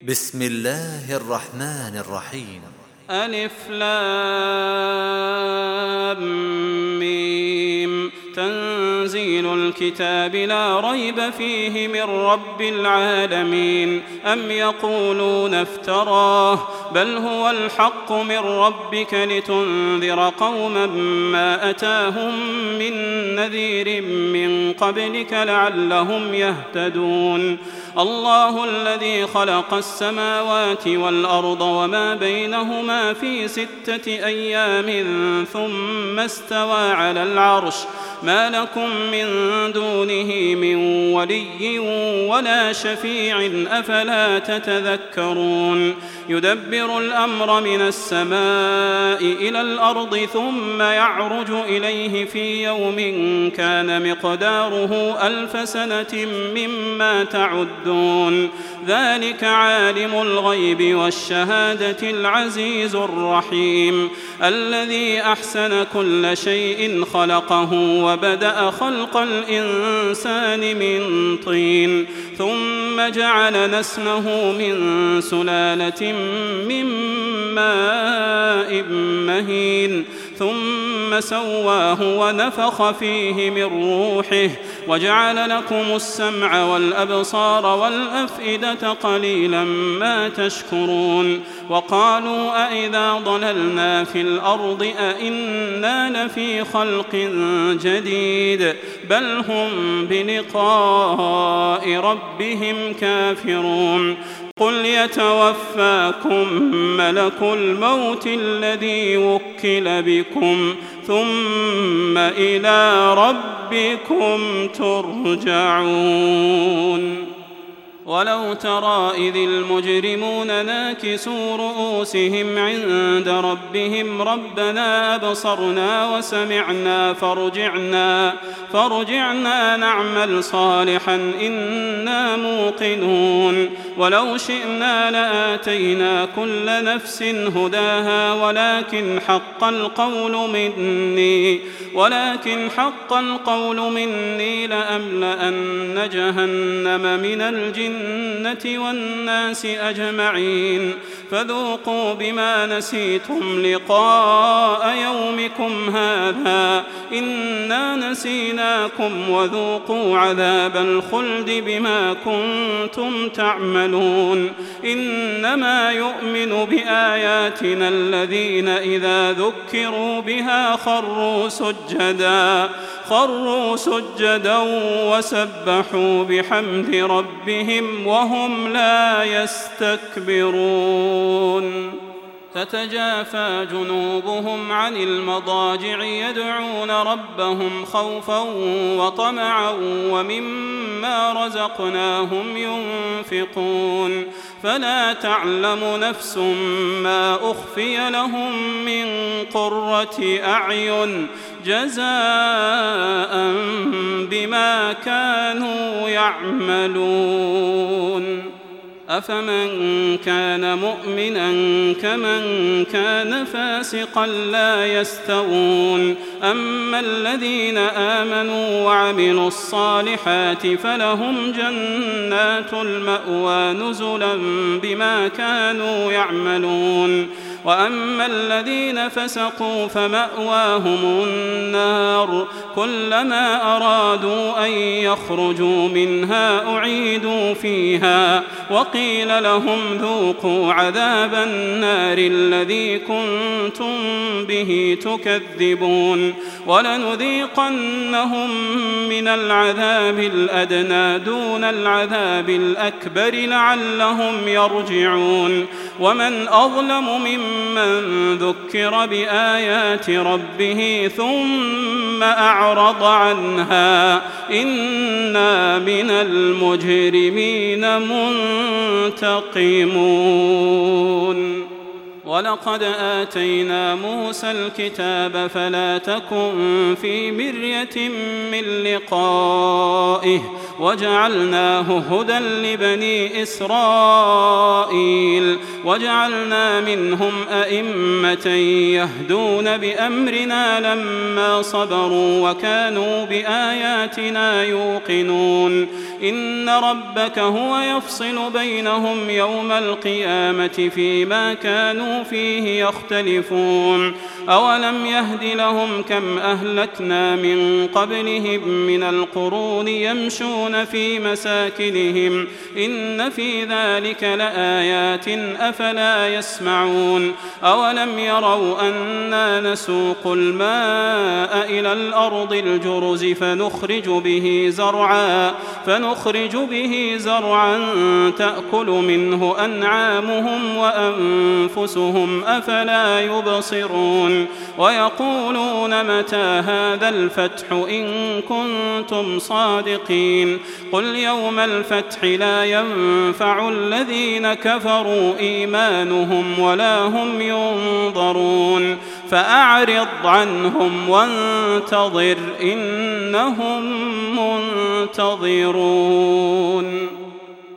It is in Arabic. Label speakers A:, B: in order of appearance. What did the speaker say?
A: بسم الله الرحمن الرحيم.
B: ألف لام ميم. تنزيل الكتاب لا ريب فيه من رب العالمين. أم يقولون افتراه بل هو الحق من ربك لتنذر قوما ما أتاهم من نذير من قبلك لعلهم يهتدون. الله الذي خلق السماوات والأرض وما بينهما في 6 أيام ثم استوى على العرش ما لكم من دونه من ولي ولا شفيع أفلا تتذكرون. يدبر الأمر من السماء إلى الأرض ثم يعرج إليه في يوم كان مقداره 1000 سنة مما تعدون. ذلك عالم الغيب والشهادة العزيز الرحيم الذي أحسن كل شيء خلقه وبدأ خلق الإنسان من طين ثم جعل نسله من سلالة من ماء مهين ثم سواه ونفخ فيه من روحه وجعل لكم السمع والأبصار والأفئدة قليلا ما تشكرون. وقالوا أئذا ضللنا في الأرض أئنا لفي خلق جديد بل هم بلقاء ربهم كافرون. قل يتوفاكم ملك الموت الذي وكل بكم ثم إلى ربكم ترجعون. ولو ترى إذ المجرمون ناكسوا رؤوسهم عند ربهم ربنا أبصرنا وسمعنا فارجعنا نعمل صالحا إنا موقنون. ولو شئنا لآتينا كل نفس هداها ولكن حق القول مني لأملأن جهنم من الجنة والناس أجمعين. فذوقوا بما نسيتم لقاء يومكم هذا إنا نسيناكم وذوقوا عذاب الخلد بما كنتم تعملون. إنما يؤمن بآياتنا الذين إذا ذكروا بها خروا سجدا وسبحوا بحمد ربهم وهم لا يستكبرون. تتجافى جنوبهم عن المضاجع يدعون ربهم خوفا وطمعا ومما رزقناهم ينفقون. فلا تعلم نفس ما أخفي لهم من قرة أعين جزاء بما كانوا يعملون. أفمن كان مؤمنا كمن كان فاسقا لا يستوون. أما الذين آمنوا وعملوا الصالحات فلهم جنات المأوى نزلا بما كانوا يعملون. وأما الذين فسقوا فمأواهم النار كلما أرادوا أن يخرجوا منها أعيدوا فيها وقيل لهم ذوقوا عذاب النار الذي كنتم به تكذبون. ولنذيقنهم من العذاب الأدنى دون العذاب الأكبر لعلهم يرجعون. ومن أظلم ممن ذكر بآيات ربه ثم أعرض عنها إنا من المجرمين منتقمون. ولقد آتينا موسى الكتاب فلا تكن في مرية من لقائه وجعلناه هدى لبني إسرائيل وجعلنا منهم أئمة يهدون بأمرنا لما صبروا وكانوا بآياتنا يوقنون إن ربك هو يفصل بينهم يوم القيامة فيما كانوا فيه يختلفون أولم يهد لهم كم أهلكنا من قبلهم من القرون يمشون في مساكنهم إن في ذلك لآيات أفلا يسمعون أولم يروا أنا نسوق الماء إلى الأرض الجرز فنخرج به زرعا تأكل منه أنعامهم وأنفسهم أفلا يبصرون ويقولون متى هذا الفتح إن كنتم صادقين قل يوم الفتح لا ينفع الذين كفروا إيمانهم ولا هم ينظرون فأعرض عنهم وانتظر إنهم منتظرون.